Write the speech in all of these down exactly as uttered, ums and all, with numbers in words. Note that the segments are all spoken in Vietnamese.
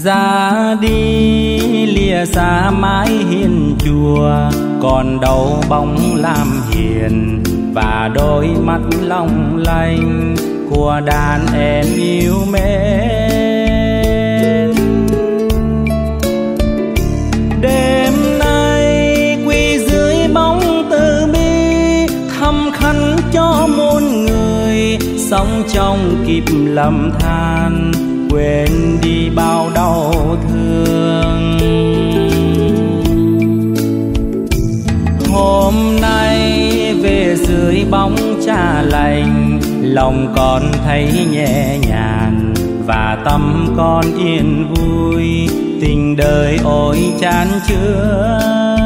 Ra đi lìa xa mái hiên chùa, còn đâu bóng làm hiền và đôi mắt long lanh của đàn em yêu mến. Đêm nay quỳ dưới bóng từ bi, thầm khấn cho muôn người sống trong kiếp lầm than, quên đi bao đau thương. Hôm nay về dưới bóng cha lành, lòng con thấy nhẹ nhàng và tâm con yên vui, tình đời ôi chan chứa.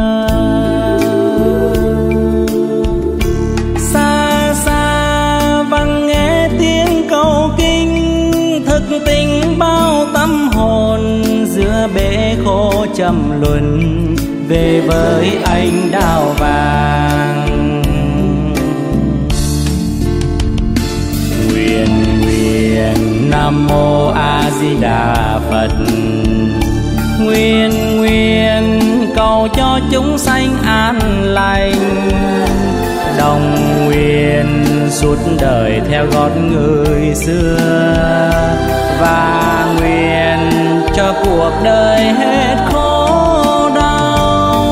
Xa xa vang nghe tiếng cầu kinh, thực tình bao tâm hồn giữa bể khổ trầm luân, về với anh đào vàng. Nguyện nguyện Nam Mô A Di Đà Phật, nguyện nguyện cầu cho chúng sanh an lành, đồng nguyện suốt đời theo gót người xưa, và nguyện cho cuộc đời hết khổ đau.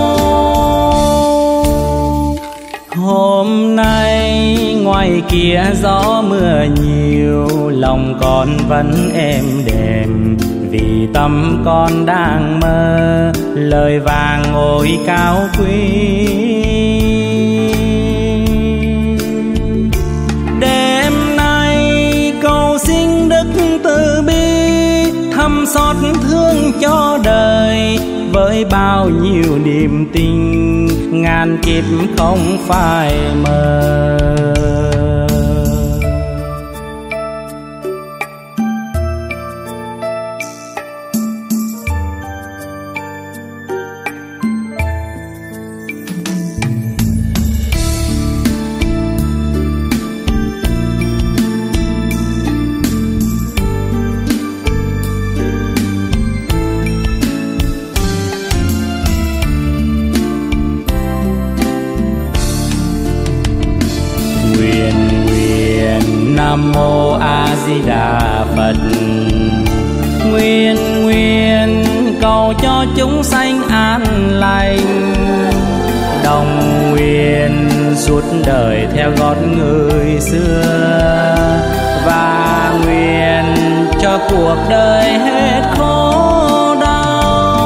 Hôm nay ngoài kia gió mưa nhiều, lòng con vẫn êm đềm, vì tâm con đang mơ lời vàng ôi cao quý. Đêm nay cầu xin đức từ bi, thăm xót thương cho đời, với bao nhiêu niềm tin ngàn kiếp không phải mơ. Nam Mô A Di Đà Phật, nguyện nguyện cầu cho chúng sanh an lành, đồng nguyện suốt đời theo gót người xưa, và nguyện cho cuộc đời hết khổ đau.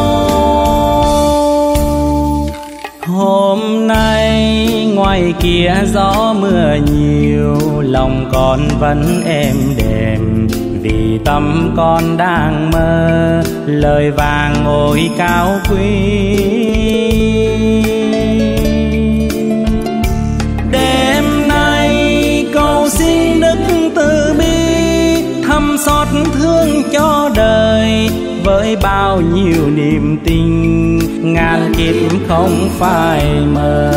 Hôm nay ngoài kia gió mưa nhiều, lòng con vẫn êm đềm, vì tâm con đang mơ lời vàng ôi cao quý. Đêm nay cầu xin đức từ bi, thăm xót thương cho đời, với bao nhiêu niềm tin ngàn kiếp không phải mơ.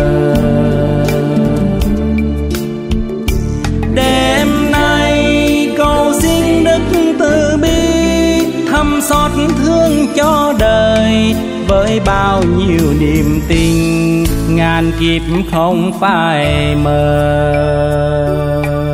Đêm nay cầu xin đức từ bi, thăm xót thương cho đời, với bao nhiêu niềm tin ngàn kiếp không phải mơ.